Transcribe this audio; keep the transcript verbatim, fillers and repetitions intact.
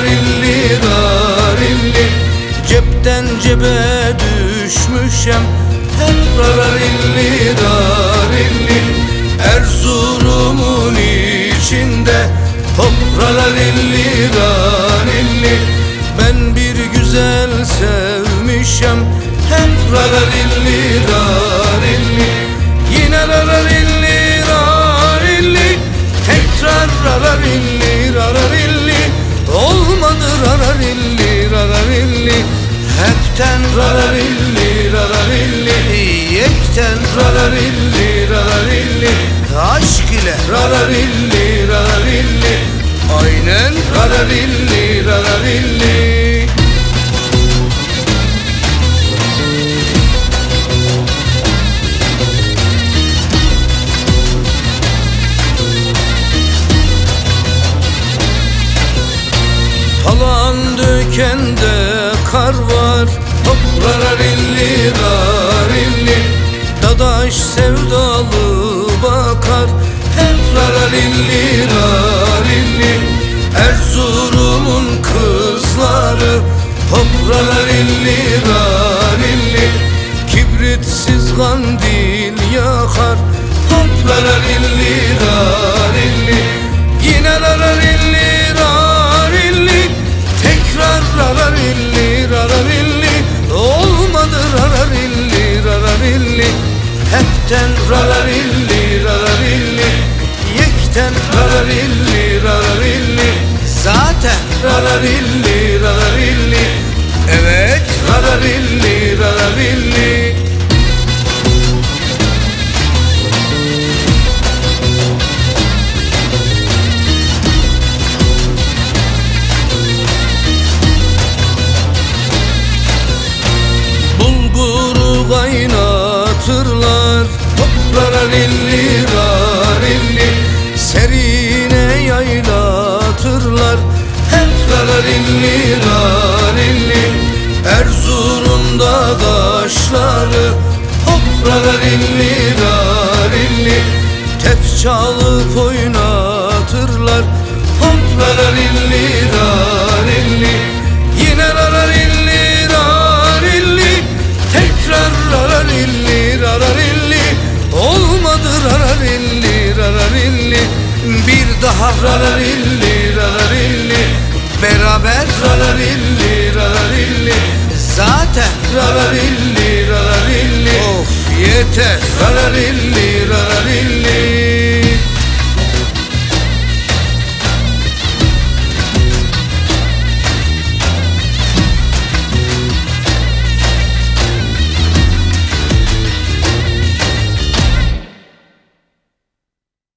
rararilli rarilli. Cepten cebe düşmüşem hep rararilli rarilli. Erzurum'un içinde hop rararilli rarilli. Ben bir güzel sevmişem hep rararilli rarilli. Yine rararilli rarilli, tekrar rararilli rararilli. Olmadı rararilli rararilli, hepten rararilli rararilli. Yekten rararilli rararilli, aşk ile rararilli rararilli. Aynen rararilli rararilli. Talan dökende kar var hop rararilli rarilli. Dadaş sevdalı bakar hep rararilli rarilli. Erzurum'un kızları hop rararilli rarilli. Kibritsiz kandil yakar hop rararilli rarilli. Yine rararilli rarilli, tekrar rararilli rararilli. Olmadı rararilli rararilli, hepten rararilli rararilli. Yekten rararilli rararilli, zaten rararilli rararilli. Evet rararilli rararilli. Bulguru kaynatırlar hop rararilli rarilli. Serine yaylatırlar hep rararilli rarilli. Erzurum'da daşları hop rararilli rarilli. Tef çalıp oynatırlar hop rararilli rarilli. Yine rararilli rarilli, tekrar rararilli rararilli. Olmadı rararilli rararilli, bir daha rararilli rararilli. Beraber rararilli rararilli, zaten rararilli rararilli. Of yeter rararilli rararilli.